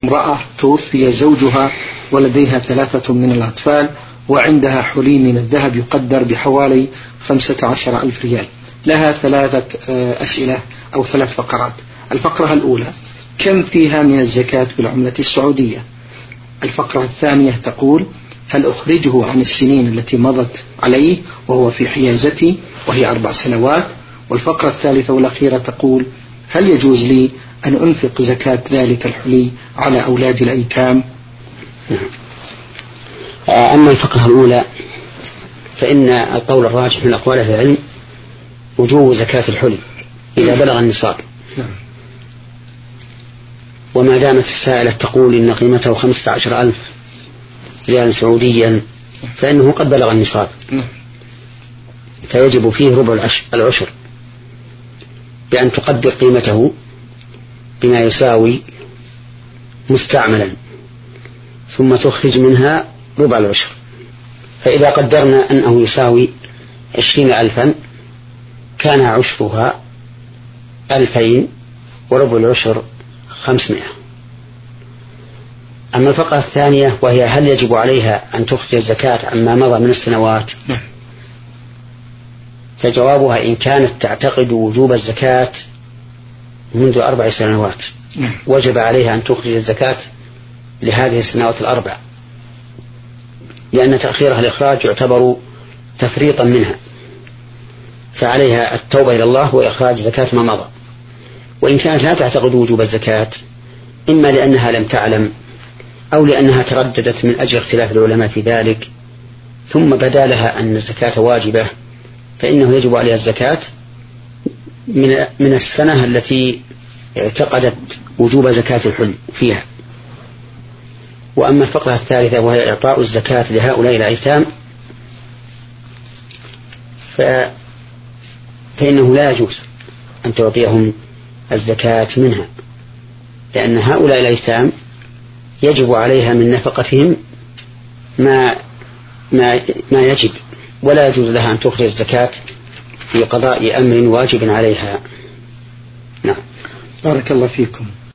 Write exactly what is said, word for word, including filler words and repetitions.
امرأة توفي زوجها ولديها ثلاثة من الأطفال وعندها حلي من الذهب يقدر بحوالي خمسة عشر ألف ريال. لها ثلاثة أسئلة أو ثلاث فقرات. الفقرة الأولى: كم فيها من الزكاة بالعملة السعودية؟ الفقرة الثانية تقول: هل أخرجه عن السنين التي مضت عليه وهو في حيازتي وهي أربع سنوات؟ والفقرة الثالثة والأخيرة تقول: هل يجوز لي أن أنفق زكاة ذلك الحلي على أولاد الأيتام؟ أما الفقرة الأولى فإن القول الراجح من أقوال أهل العلم وجوب زكاة الحلي إذا بلغ النصاب. وما دامت السائلة تقول إن قيمته خمسة عشر ألف ريال سعوديا فإنه قد بلغ النصاب، فيجب فيه ربع العشر بأن تقدر قيمته بما يساوي مستعملا ثم تخرج منها ربع العشر. فإذا قدرنا أنه يساوي عشرين ألفا كان عشرها ألفين وربع العشر خمسمائة. أما الفقرة الثانية وهي: هل يجب عليها أن تخرج الزكاة عما مضى من السنوات؟ فجوابها: إن كانت تعتقد وجوب الزكاة منذ أربع سنوات وجب عليها أن تخرج الزكاة لهذه السنوات الأربع، لأن تأخيرها الإخراج يعتبر تفريطا منها، فعليها التوبة إلى الله وإخراج زكاة ما مضى. وإن كانت لا تعتقد وجوب الزكاة إما لأنها لم تعلم أو لأنها ترددت من أجل اختلاف العلماء في ذلك ثم بدا لها أن الزكاة واجبة، فإنه يجب عليها الزكاة من السنة التي اعتقدت وجوب زكاة الحلي فيها. وأما الفقرة الثالثة وهي إعطاء الزكاة لهؤلاء الأيتام فإنه لا يجوز أن تعطيهم الزكاة منها، لأن هؤلاء الأيتام يجب عليها من نفقتهم ما ما ما يجب، ولا يجوز لها أن تخرج الزكاة في قضاء أمر واجب عليها. نعم. بارك الله فيكم.